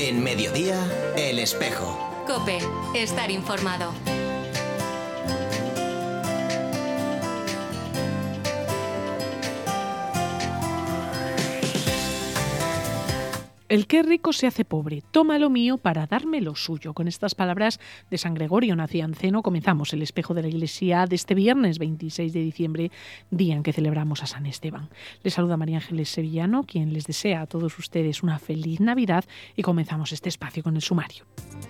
En Mediodía, El Espejo. COPE. Estar informado. El que rico se hace pobre, toma lo mío para darme lo suyo. Con estas palabras de San Gregorio Nacianceno comenzamos el espejo de la Iglesia de este viernes 26 de diciembre, día en que celebramos a San Esteban. Les saluda María Ángeles Sevillano, quien les desea a todos ustedes una feliz Navidad, y comenzamos este espacio con el sumario.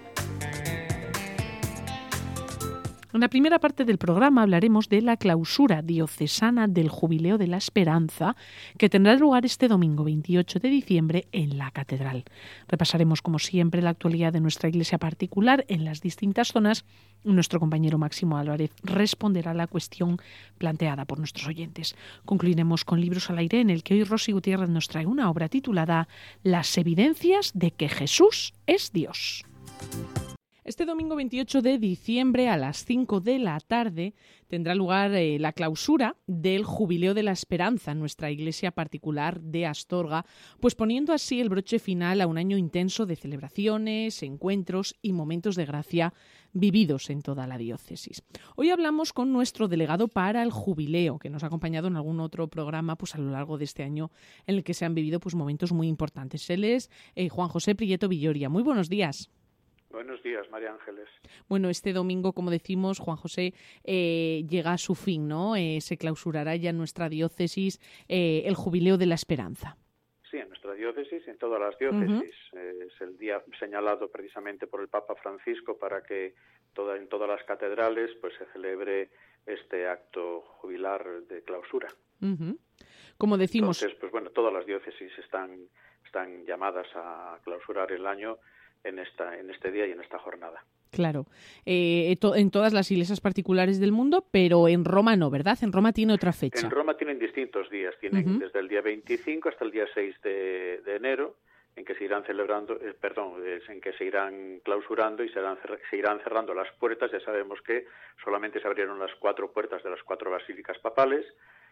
En la primera parte del programa hablaremos de la clausura diocesana del Jubileo de la Esperanza, que tendrá lugar este domingo 28 de diciembre en la Catedral. Repasaremos, como siempre, la actualidad de nuestra iglesia particular en las distintas zonas. Nuestro compañero Máximo Álvarez responderá a la cuestión planteada por nuestros oyentes. Concluiremos con Libros al Aire, en el que hoy Rosy Gutiérrez nos trae una obra titulada Las evidencias de que Jesús es Dios. Este domingo 28 de diciembre a las 5 de la tarde tendrá lugar la clausura del Jubileo de la Esperanza en nuestra iglesia particular de Astorga, pues poniendo así el broche final a un año intenso de celebraciones, encuentros y momentos de gracia vividos en toda la diócesis. Hoy hablamos con nuestro delegado para el Jubileo, que nos ha acompañado en algún otro programa pues a lo largo de este año en el que se han vivido pues momentos muy importantes. Él es Juan José Prieto Villoria. Muy buenos días. Buenos días, María Ángeles. Bueno, este domingo, como decimos, Juan José, llega a su fin, ¿no? Se clausurará ya en nuestra diócesis el Jubileo de la Esperanza. Sí, en nuestra diócesis, en todas las diócesis. Es el día señalado precisamente por el Papa Francisco para que en todas las catedrales pues se celebre este acto jubilar de clausura. Como decimos... Entonces, pues bueno, todas las diócesis están llamadas a clausurar el año en este día y en esta jornada. Claro, en todas las iglesias particulares del mundo, pero en Roma no, ¿verdad? En Roma tiene otra fecha. En Roma tienen distintos días, tienen desde el día 25 hasta el día 6 de enero, en que se irán celebrando, en que se irán clausurando y se irán cerrando las puertas. Ya sabemos que solamente se abrieron las 4 puertas de las 4 basílicas papales,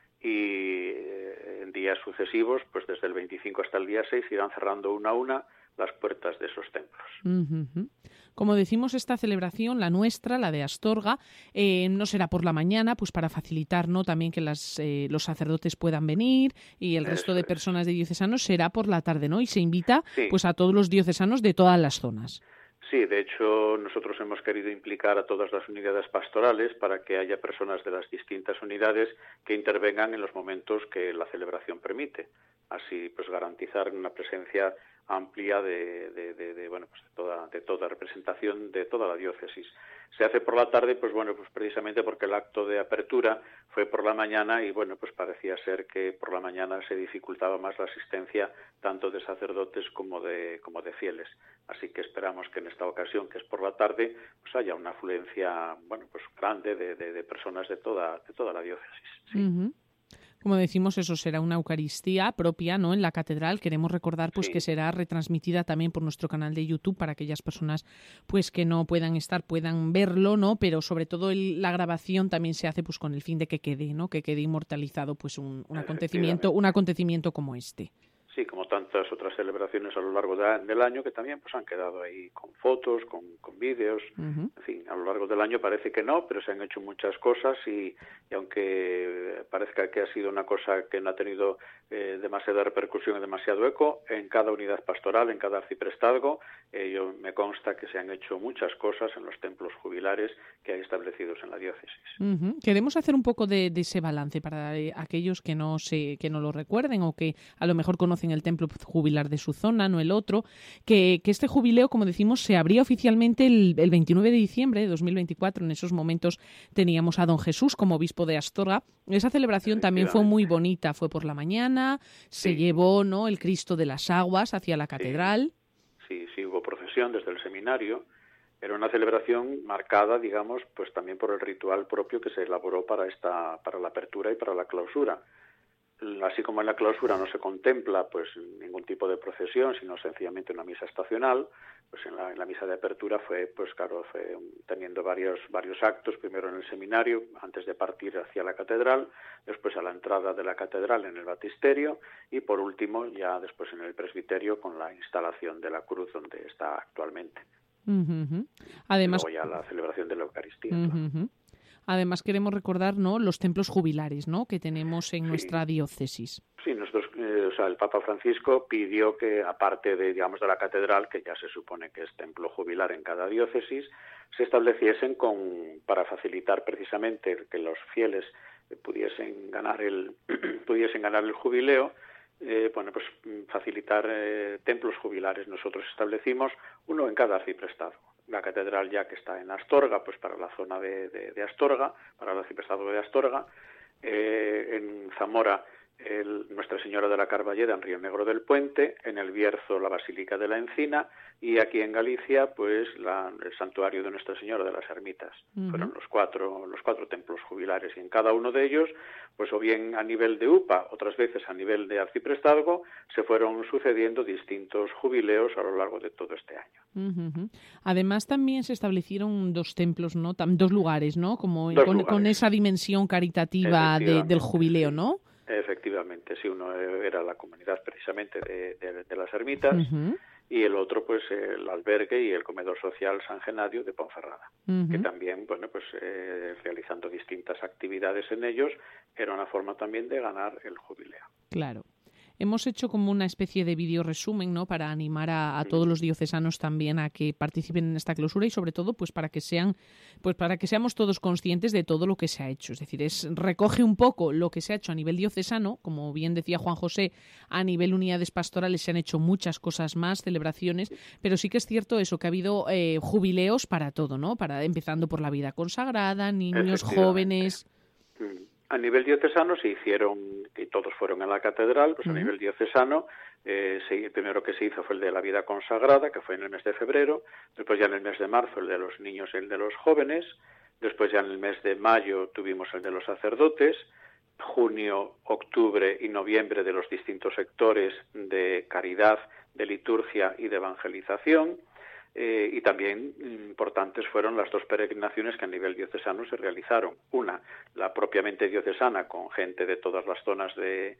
y en días sucesivos, pues desde el 25 hasta el día 6, se irán cerrando una a una las puertas de esos templos. Como decimos, esta celebración, la nuestra, la de Astorga, no será por la mañana, pues para facilitar, ¿no?, también que los sacerdotes puedan venir, y el resto de personas de diocesanos será por la tarde, ¿no? Y se invita pues a todos los diocesanos de todas las zonas. Sí, de hecho, nosotros hemos querido implicar a todas las unidades pastorales para que haya personas de las distintas unidades que intervengan en los momentos que la celebración permite. Así, pues, garantizar una presencia amplia de toda representación de toda la diócesis. Se hace por la tarde, pues bueno, pues precisamente porque el acto de apertura fue por la mañana y bueno, pues parecía ser que por la mañana se dificultaba más la asistencia tanto de sacerdotes como de fieles. Así que esperamos que en esta ocasión, que es por la tarde, pues haya una afluencia, bueno, pues grande de personas de toda la diócesis. Sí. Como decimos, eso será una Eucaristía propia, ¿no?, en la catedral. Queremos recordar pues que será retransmitida también por nuestro canal de YouTube para aquellas personas pues que no puedan estar, puedan verlo, ¿no? Pero sobre todo la grabación también se hace pues con el fin de que quede inmortalizado pues un acontecimiento como este. Sí, como tantas otras celebraciones a lo largo del año, que también pues han quedado ahí con fotos, con vídeos. En fin, a lo largo del año parece que no, pero se han hecho muchas cosas y aunque parezca que ha sido una cosa que no ha tenido demasiada repercusión y demasiado eco, en cada unidad pastoral, en cada arciprestazgo, me consta que se han hecho muchas cosas en los templos jubilares que hay establecidos en la diócesis. Queremos hacer un poco de ese balance para aquellos que no lo recuerden o que a lo mejor conocen el templo jubilar de su zona, no el otro, que este jubileo, como decimos, se abría oficialmente el 29 de diciembre de 2024. En esos momentos teníamos a don Jesús como obispo de Astorga. Esa celebración también fue muy bonita, fue por la mañana, se llevó, ¿no?, el Cristo de las Aguas hacia la catedral. Sí, hubo procesión desde el seminario. Era una celebración marcada, digamos, pues también por el ritual propio que se elaboró para la apertura y para la clausura. así como en la clausura no se contempla pues ningún tipo de procesión, sino sencillamente una misa estacional, pues en la misa de apertura fue teniendo varios actos, primero en el seminario, antes de partir hacia la catedral, después a la entrada de la catedral en el baptisterio y por último ya después en el presbiterio con la instalación de la cruz donde está actualmente. Además, y luego ya la celebración de la Eucaristía. Claro. Además queremos recordar, ¿no?, los templos jubilares, ¿no?, que tenemos en nuestra diócesis. Sí, nosotros, el Papa Francisco pidió que, aparte de la catedral, que ya se supone que es templo jubilar en cada diócesis, se estableciesen para facilitar precisamente que los fieles pudiesen ganar el jubileo, facilitar templos jubilares. Nosotros establecimos uno en cada arciprestado. La catedral ya que está en Astorga, pues para la zona de Astorga, para el arciprestado de Astorga, en Zamora Nuestra Señora de la Carballeda en Río Negro del Puente, en el Bierzo la Basílica de la Encina y aquí en Galicia pues el santuario de Nuestra Señora de las Ermitas. Fueron los cuatro templos jubilares y en cada uno de ellos pues o bien a nivel de UPA, otras veces a nivel de arciprestazgo, se fueron sucediendo distintos jubileos a lo largo de todo este año. Además también se establecieron dos templos, ¿no? Dos lugares, ¿no? Como con esa dimensión caritativa del jubileo, ¿no? Efectivamente, sí, uno era la comunidad precisamente de las ermitas y el otro pues el albergue y el comedor social San Genadio de Ponferrada, que también, realizando distintas actividades en ellos, era una forma también de ganar el jubileo. Claro. Hemos hecho como una especie de vídeo resumen, ¿no?, para animar a todos los diocesanos también a que participen en esta clausura y sobre todo para que seamos todos conscientes de todo lo que se ha hecho. Es decir, recoge un poco lo que se ha hecho a nivel diocesano, como bien decía Juan José, a nivel unidades pastorales se han hecho muchas cosas más, celebraciones, pero sí que es cierto eso, que ha habido jubileos para todo, ¿no? Empezando por la vida consagrada, niños, jóvenes. A nivel diocesano se hicieron, y todos fueron a la catedral, pues a nivel diocesano, el primero que se hizo fue el de la vida consagrada, que fue en el mes de febrero, después ya en el mes de marzo el de los niños y el de los jóvenes, después ya en el mes de mayo tuvimos el de los sacerdotes, junio, octubre y noviembre de los distintos sectores de caridad, de liturgia y de evangelización. Y también importantes fueron las dos peregrinaciones que a nivel diocesano se realizaron. Una, la propiamente diocesana, con gente de todas las zonas de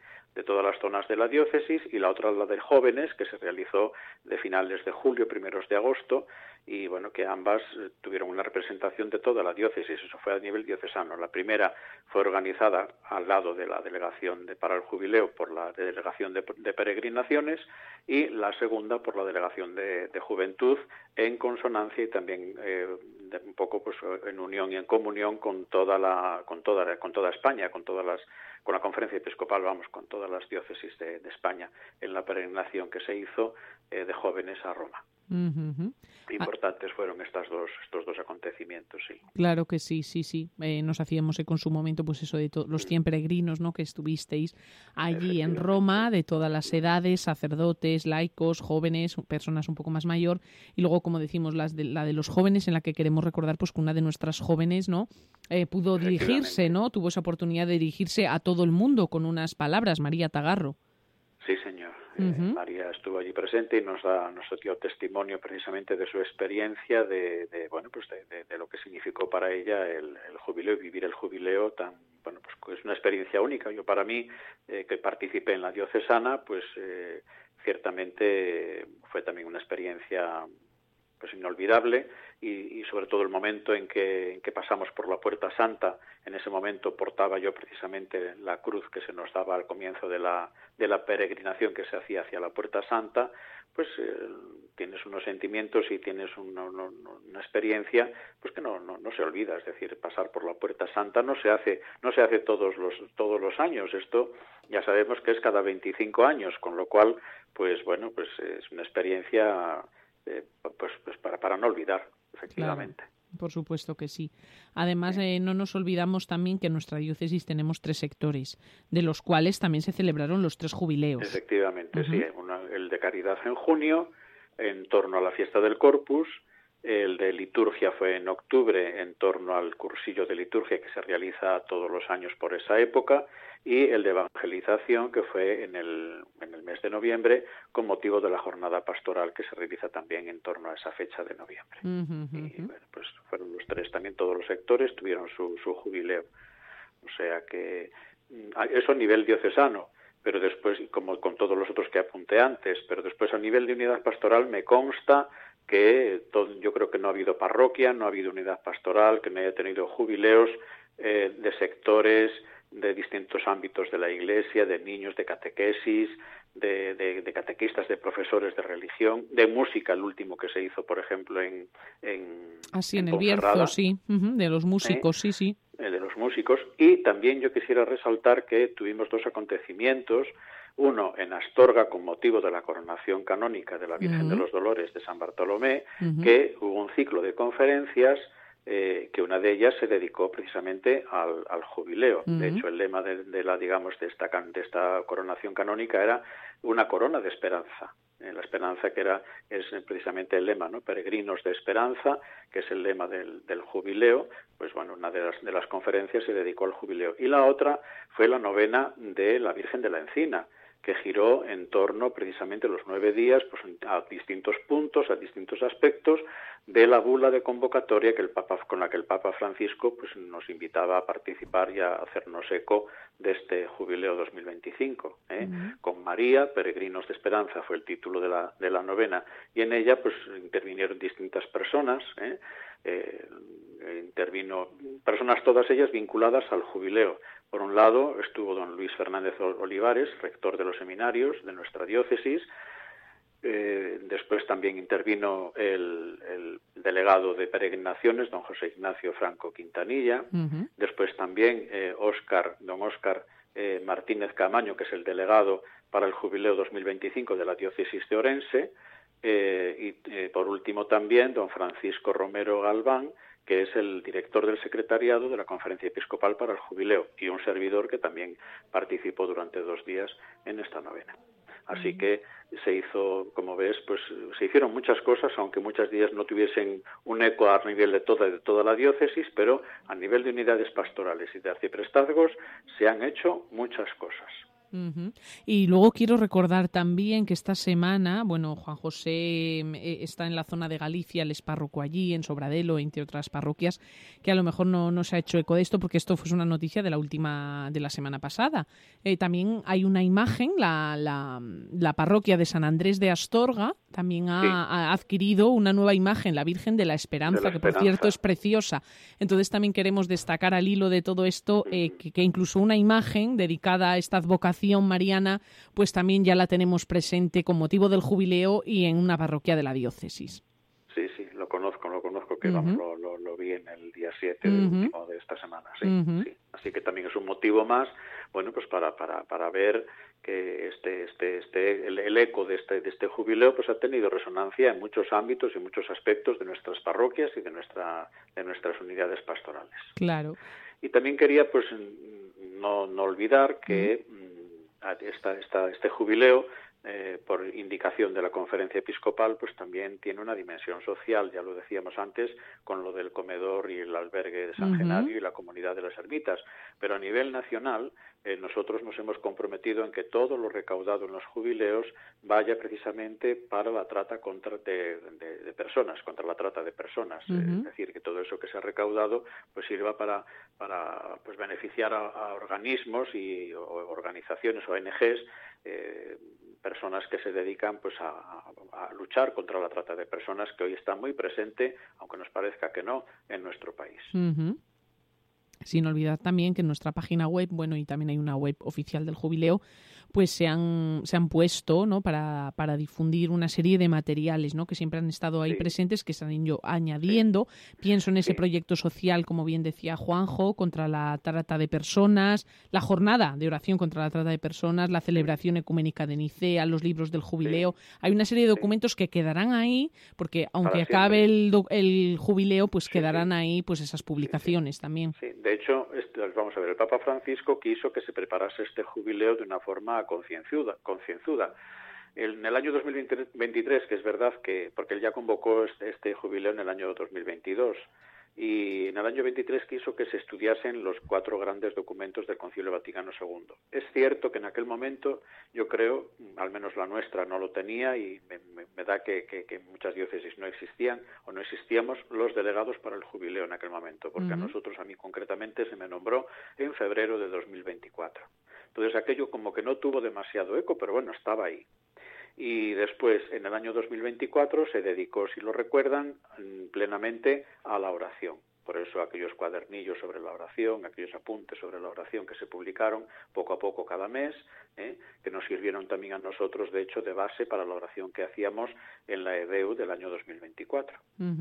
la diócesis, y la otra, la de jóvenes, que se realizó de finales de julio, primeros de agosto, y que ambas tuvieron una representación de toda la diócesis. Eso fue a nivel diocesano. La primera fue organizada al lado de la delegación para el jubileo por la delegación de peregrinaciones y la segunda por la delegación de juventud, en consonancia y también un poco pues en unión y en comunión con toda España, con la conferencia episcopal, con todas las diócesis de España, en la peregrinación que se hizo de jóvenes a Roma. Importantes fueron estos dos acontecimientos, sí. Claro que sí. Nos hacíamos eco en su momento, pues eso de los 100 peregrinos, ¿no?, que estuvisteis allí en Roma, de todas las edades, sacerdotes, laicos, jóvenes, personas un poco más mayor, y luego, como decimos, la de los jóvenes, en la que queremos recordar pues que una de nuestras jóvenes, ¿no?, pudo dirigirse, ¿no?, tuvo esa oportunidad de dirigirse a todo el mundo con unas palabras, María Tagarro. Sí, señor. María estuvo allí presente y nos dio testimonio precisamente de su experiencia de lo que significó para ella el jubileo y vivir el jubileo pues es una experiencia única. Yo, para mí, que participé en la diocesana, pues ciertamente fue también una experiencia pues inolvidable y sobre todo el momento en que pasamos por la Puerta Santa. En ese momento portaba yo precisamente la cruz que se nos daba al comienzo de la peregrinación que se hacía hacia la Puerta Santa. Pues tienes unos sentimientos y tienes una experiencia pues que no se olvida. Es decir, pasar por la Puerta Santa no se hace todos los años. Esto ya sabemos que es cada 25 años, con lo cual pues es una experiencia pues para no olvidar, efectivamente. Claro, por supuesto que sí. Además, no nos olvidamos también que en nuestra diócesis tenemos 3 sectores, de los cuales también se celebraron los 3 jubileos. Efectivamente, sí. El de caridad en junio, en torno a la fiesta del Corpus, El de liturgia fue en octubre, en torno al cursillo de liturgia que se realiza todos los años por esa época, y el de evangelización, que fue en el mes de noviembre, con motivo de la jornada pastoral que se realiza también en torno a esa fecha de noviembre. Y bueno, pues fueron los tres, también todos los sectores tuvieron su jubileo. O sea que eso a nivel diocesano, pero después, como con todos los otros que apunté antes, pero después a nivel de unidad pastoral me consta que yo creo que no ha habido parroquia, no ha habido unidad pastoral que no haya tenido jubileos de sectores, de distintos ámbitos de la Iglesia, de niños, de catequesis, de catequistas, de profesores de religión, de música, el último que se hizo, por ejemplo, en el Bierzo, sí, de los músicos, sí. De los músicos. Y también yo quisiera resaltar que tuvimos dos acontecimientos, uno en Astorga con motivo de la coronación canónica de la Virgen de los Dolores de San Bartolomé, que hubo un ciclo de conferencias que una de ellas se dedicó precisamente al jubileo. De hecho, el lema de esta coronación canónica era una corona de esperanza. La esperanza es precisamente el lema, ¿no? Peregrinos de esperanza, que es el lema del jubileo. Pues bueno, una de las conferencias se dedicó al jubileo. Y la otra fue la novena de la Virgen de la Encina, que giró en torno precisamente los 9 días pues, a distintos puntos, a distintos aspectos de la bula de convocatoria con la que el Papa Francisco pues, nos invitaba a participar y a hacernos eco de este jubileo 2025. Con María, Peregrinos de Esperanza fue el título de la novena, y en ella pues intervinieron distintas personas, intervino personas todas ellas vinculadas al jubileo. Por un lado estuvo don Luis Fernández Olivares, rector de los seminarios de nuestra diócesis. Después también intervino el delegado de peregrinaciones, don José Ignacio Franco Quintanilla. Después también don Óscar Martínez Camaño, que es el delegado para el jubileo 2025 de la diócesis de Orense. Y por último también don Francisco Romero Galván, que es el director del secretariado de la Conferencia Episcopal para el Jubileo, y un servidor que también participó durante 2 días en esta novena. Así que se hizo, como ves, pues se hicieron muchas cosas, aunque muchas de ellas no tuviesen un eco a nivel de toda la diócesis, pero a nivel de unidades pastorales y de arciprestazgos se han hecho muchas cosas. Y luego quiero recordar también que esta semana, bueno, Juan José está en la zona de Galicia, él es párroco allí, en Sobradelo, entre otras parroquias, que a lo mejor no se ha hecho eco de esto porque esto fue una noticia de la semana pasada. También hay una imagen, la parroquia de San Andrés de Astorga también ha adquirido una nueva imagen, la Virgen de la Esperanza, que por cierto es preciosa. Entonces también queremos destacar al hilo de todo esto que incluso una imagen dedicada a esta advocación mariana, pues también ya la tenemos presente con motivo del jubileo y en una parroquia de la diócesis. Sí, lo conozco, que vamos, lo vi en el día 7 último de esta semana, sí. Así que también es un motivo más, bueno, pues para ver que el eco de este jubileo pues ha tenido resonancia en muchos ámbitos y muchos aspectos de nuestras parroquias y de nuestras unidades pastorales. Claro. Y también quería pues no olvidar que este jubileo, por indicación de la Conferencia Episcopal, pues también tiene una dimensión social, ya lo decíamos antes, con lo del comedor y el albergue de San Genadio y la comunidad de las ermitas. Pero a nivel nacional, nosotros nos hemos comprometido en que todo lo recaudado en los jubileos vaya precisamente para la trata de personas, contra la trata de personas. Es decir, que todo eso que se ha recaudado pues sirva para pues beneficiar a organismos o organizaciones, ONGs, personas que se dedican pues a luchar contra la trata de personas, que hoy está muy presente, aunque nos parezca que no, en nuestro país. Sin olvidar también que en nuestra página web, bueno, y también hay una web oficial del jubileo, pues se han puesto, ¿no?, para difundir una serie de materiales, ¿no?, que siempre han estado ahí presentes, que se han ido añadiendo. Pienso en ese proyecto social, como bien decía Juanjo, contra la trata de personas, la jornada de oración contra la trata de personas, la celebración ecuménica de Nicea, los libros del jubileo. Hay una serie de documentos que quedarán ahí, porque aunque acabe el jubileo, pues quedarán ahí pues esas publicaciones también. Sí, de hecho, vamos a ver, el Papa Francisco quiso que se preparase este jubileo de una forma concienzuda. En el año 2023, que es verdad que, porque él ya convocó este jubileo en el año 2022, y en el año 23 quiso que se estudiasen los 4 grandes documentos del Concilio Vaticano II. Es cierto que en aquel momento, yo creo, al menos la nuestra no lo tenía, y me da que en muchas diócesis no existían o no existíamos los delegados para el jubileo en aquel momento, porque a mí concretamente, se me nombró en febrero de 2024. Entonces aquello como que no tuvo demasiado eco, pero bueno, estaba ahí. Y después, en el año 2024, se dedicó, si lo recuerdan, plenamente a la oración. Por eso aquellos cuadernillos sobre la oración, aquellos apuntes sobre la oración que se publicaron poco a poco cada mes, que nos sirvieron también a nosotros, de hecho, de base para la oración que hacíamos en la EDEU del año 2024.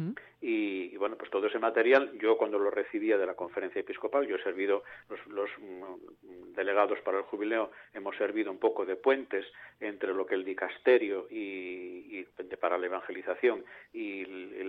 Y bueno, pues todo ese material, yo cuando lo recibía de la Conferencia Episcopal, yo he servido, los delegados para el jubileo, hemos servido un poco de puentes entre lo que el dicasterio y para la evangelización y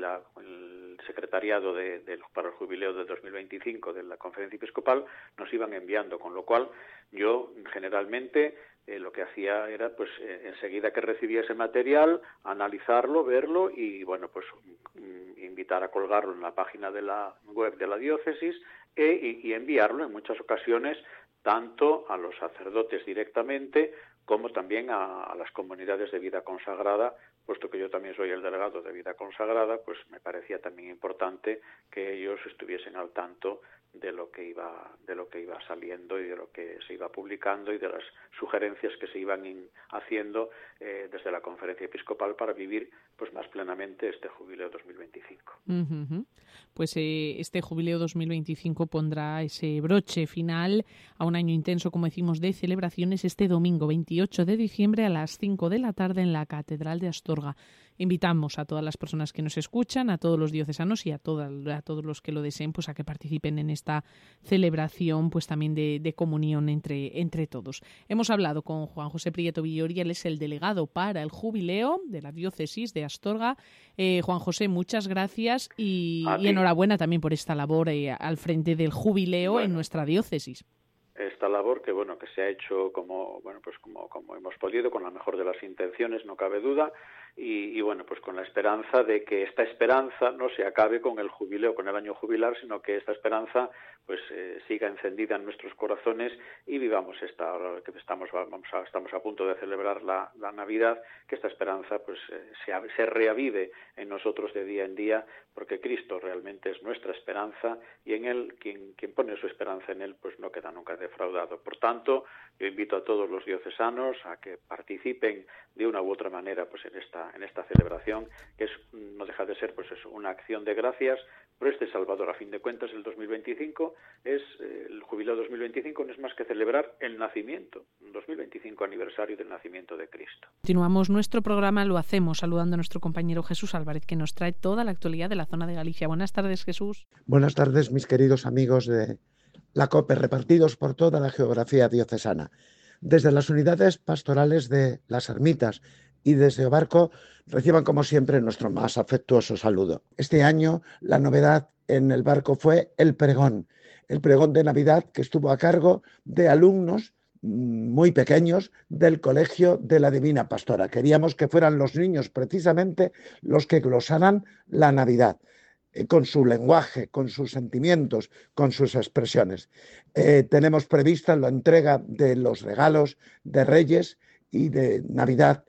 el secretariado para el jubileo de 2025 de la Conferencia Episcopal nos iban enviando, con lo cual yo generalmente lo que hacía era, pues enseguida que recibía ese material, analizarlo, verlo y bueno, pues invitar a colgarlo en la página de la web de la diócesis y enviarlo en muchas ocasiones tanto a los sacerdotes directamente como también a las comunidades de vida consagrada, puesto que yo también soy el delegado de vida consagrada, pues me parecía también importante que ellos estuviesen al tanto de lo que iba saliendo y de lo que se iba publicando y de las sugerencias que se iban haciendo desde la Conferencia Episcopal para vivir pues más plenamente este jubileo 2025. Pues este jubileo 2025 pondrá ese broche final a un año intenso, como decimos, de celebraciones este domingo 28 de diciembre a las 5 de la tarde en la Catedral de Astorga. Invitamos a todas las personas que nos escuchan, a todos los diocesanos y a todos los que lo deseen, pues a que participen en esta celebración, pues también de comunión entre todos. Hemos hablado con Juan José Prieto Villori, él es el delegado para el jubileo de la diócesis de Astorga. Juan José, muchas gracias y enhorabuena también por esta labor al frente del jubileo en nuestra diócesis. Esta labor que se ha hecho como hemos podido, con la mejor de las intenciones, no cabe duda, y pues con la esperanza de que esta esperanza no se acabe con el jubileo, con el año jubilar, sino que esta esperanza pues siga encendida en nuestros corazones y vivamos ahora que estamos a punto de celebrar la Navidad, que esta esperanza pues se reavive en nosotros de día en día, porque Cristo realmente es nuestra esperanza y en Él, quien pone su esperanza en Él, pues no queda nunca defraudado. Por tanto, yo invito a todos los diocesanos a que participen de una u otra manera pues en esta celebración, que no deja de ser pues una acción de gracias por este Salvador. A fin de cuentas, el 2025 el jubileo 2025 no es más que celebrar el nacimiento, el 2025 aniversario del nacimiento de Cristo. Continuamos nuestro programa, lo hacemos saludando a nuestro compañero Jesús Álvarez, que nos trae toda la actualidad de la zona de Galicia. Buenas tardes, Jesús. Buenas tardes, mis queridos amigos de la COPE, repartidos por toda la geografía diocesana. Desde las unidades pastorales de las ermitas y desde Obarco, reciban como siempre nuestro más afectuoso saludo. Este año la novedad en el Barco fue el pregón de Navidad, que estuvo a cargo de alumnos muy pequeños del Colegio de la Divina Pastora. Queríamos que fueran los niños precisamente los que glosaran la Navidad, con su lenguaje, con sus sentimientos, con sus expresiones. Tenemos prevista la entrega de los regalos de Reyes y de Navidad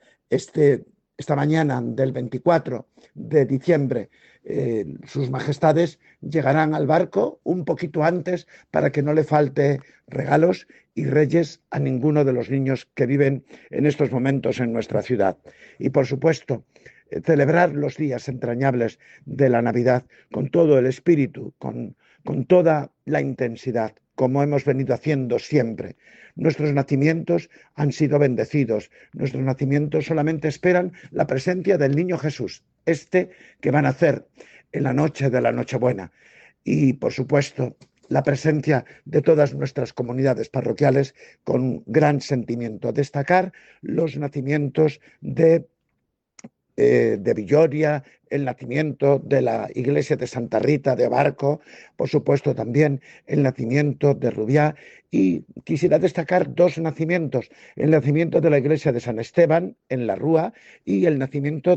esta mañana del 24 de diciembre. Sus majestades llegarán al Barco un poquito antes para que no le falte regalos y reyes a ninguno de los niños que viven en estos momentos en nuestra ciudad. Y por supuesto, celebrar los días entrañables de la Navidad con todo el espíritu, con toda la intensidad, como hemos venido haciendo siempre. Nuestros nacimientos han sido bendecidos. Nuestros nacimientos solamente esperan la presencia del niño Jesús, que van a nacer en la noche de la Nochebuena. Y, por supuesto, la presencia de todas nuestras comunidades parroquiales con gran sentimiento. A destacar los nacimientos de de Villoria, el nacimiento de la iglesia de Santa Rita de Abarco, por supuesto también el nacimiento de Rubiá, y quisiera destacar 2 nacimientos, el nacimiento de la iglesia de San Esteban en la Rúa y el nacimiento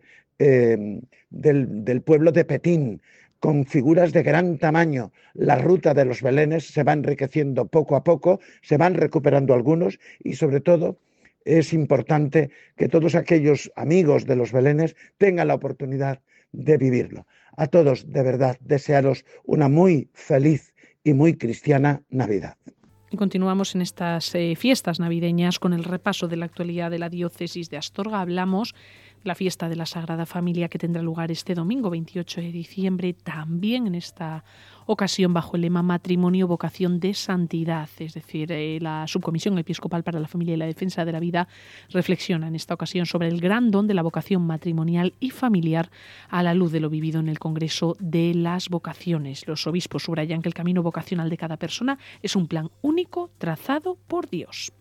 del pueblo de Petín, con figuras de gran tamaño. La ruta de los belenes se va enriqueciendo poco a poco, se van recuperando algunos y sobre todo es importante que todos aquellos amigos de los belenes tengan la oportunidad de vivirlo. A todos, de verdad, desearos una muy feliz y muy cristiana Navidad. Y continuamos en estas fiestas navideñas con el repaso de la actualidad de la diócesis de Astorga. Hablamos de la fiesta de la Sagrada Familia que tendrá lugar este domingo 28 de diciembre, también en esta ocasión bajo el lema Matrimonio, Vocación de Santidad. Es decir, la Subcomisión Episcopal para la Familia y la Defensa de la Vida reflexiona en esta ocasión sobre el gran don de la vocación matrimonial y familiar a la luz de lo vivido en el Congreso de las Vocaciones. Los obispos subrayan que el camino vocacional de cada persona es un plan único trazado por Dios.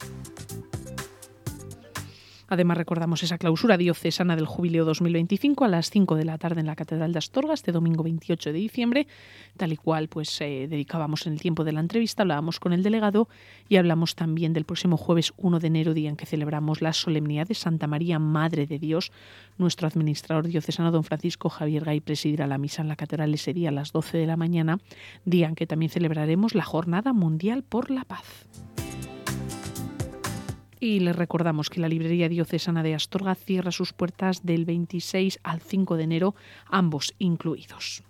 Además, recordamos esa clausura diocesana del Jubileo 2025 a las 5 de la tarde en la Catedral de Astorga, este domingo 28 de diciembre, tal y cual dedicábamos en el tiempo de la entrevista, hablábamos con el delegado y hablamos también del próximo jueves 1 de enero, día en que celebramos la solemnidad de Santa María, Madre de Dios. Nuestro administrador diocesano, don Francisco Javier Gay, presidirá la misa en la Catedral ese día a las 12 de la mañana, día en que también celebraremos la Jornada Mundial por la Paz. Y les recordamos que la Librería Diocesana de Astorga cierra sus puertas del 26 al 5 de enero, ambos incluidos.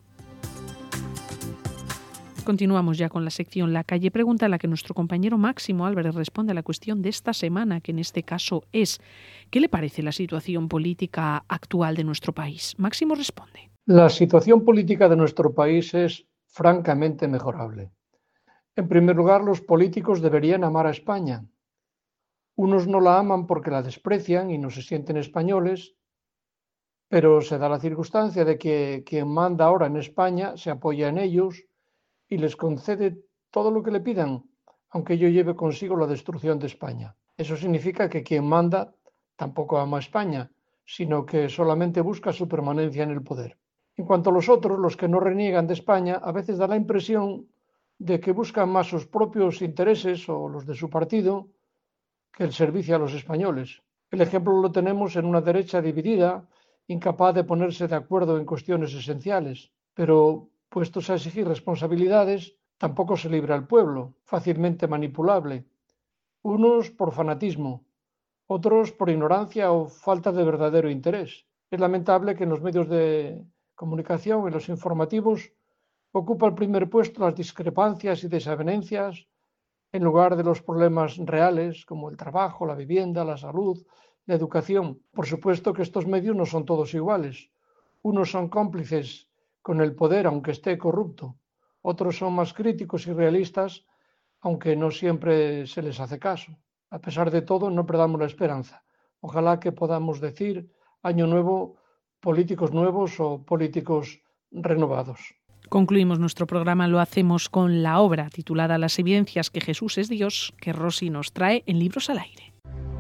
Continuamos ya con la sección La Calle Pregunta, en la que nuestro compañero Máximo Álvarez responde a la cuestión de esta semana, que en este caso es: ¿qué le parece la situación política actual de nuestro país? Máximo responde. La situación política de nuestro país es francamente mejorable. En primer lugar, los políticos deberían amar a España. Unos no la aman porque la desprecian y no se sienten españoles, pero se da la circunstancia de que quien manda ahora en España se apoya en ellos y les concede todo lo que le pidan, aunque ello lleve consigo la destrucción de España. Eso significa que quien manda tampoco ama a España, sino que solamente busca su permanencia en el poder. En cuanto a los otros, los que no reniegan de España, a veces da la impresión de que buscan más sus propios intereses o los de su partido que el servicio a los españoles. El ejemplo lo tenemos en una derecha dividida, incapaz de ponerse de acuerdo en cuestiones esenciales, pero puestos a exigir responsabilidades, tampoco se libra el pueblo, fácilmente manipulable. Unos por fanatismo, otros por ignorancia o falta de verdadero interés. Es lamentable que en los medios de comunicación, en los informativos, ocupa el primer puesto las discrepancias y desavenencias en lugar de los problemas reales como el trabajo, la vivienda, la salud, la educación. Por supuesto que estos medios no son todos iguales. Unos son cómplices con el poder aunque esté corrupto. Otros son más críticos y realistas aunque no siempre se les hace caso. A pesar de todo, no perdamos la esperanza. Ojalá que podamos decir año nuevo, políticos nuevos o políticos renovados. Concluimos nuestro programa, lo hacemos con la obra titulada Las evidencias que Jesús es Dios, que Rosy nos trae en Libros al Aire.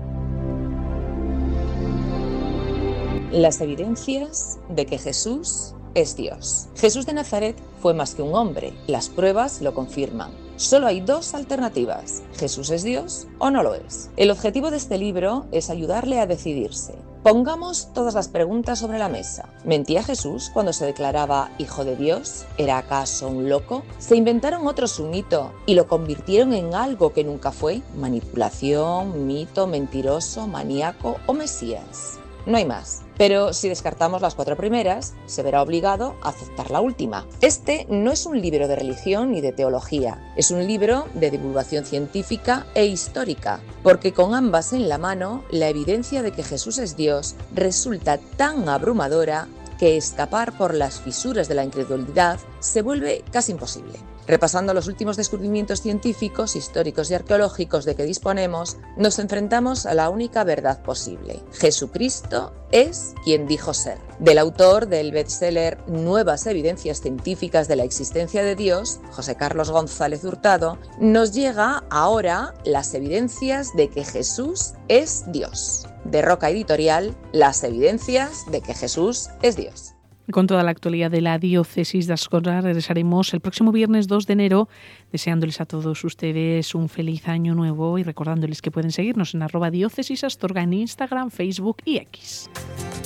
Las evidencias de que Jesús es Dios. Jesús de Nazaret fue más que un hombre, las pruebas lo confirman. Solo hay 2 alternativas: ¿Jesús es Dios o no lo es? El objetivo de este libro es ayudarle a decidirse. Pongamos todas las preguntas sobre la mesa. ¿Mentía Jesús cuando se declaraba hijo de Dios? ¿Era acaso un loco? ¿Se inventaron otros un mito y lo convirtieron en algo que nunca fue? ¿Manipulación, mito, mentiroso, maníaco o Mesías? No hay más. Pero si descartamos las 4 primeras, se verá obligado a aceptar la última. Este no es un libro de religión ni de teología, es un libro de divulgación científica e histórica, porque con ambas en la mano, la evidencia de que Jesús es Dios resulta tan abrumadora que escapar por las fisuras de la incredulidad se vuelve casi imposible. Repasando los últimos descubrimientos científicos, históricos y arqueológicos de que disponemos, nos enfrentamos a la única verdad posible. Jesucristo es quien dijo ser. Del autor del bestseller Nuevas evidencias científicas de la existencia de Dios, José Carlos González Hurtado, nos llega ahora las evidencias de que Jesús es Dios. De Roca Editorial, las evidencias de que Jesús es Dios. Con toda la actualidad de la diócesis de Ascona regresaremos el próximo viernes 2 de enero, deseándoles a todos ustedes un feliz año nuevo y recordándoles que pueden seguirnos en @diócesisastorga en Instagram, Facebook y X.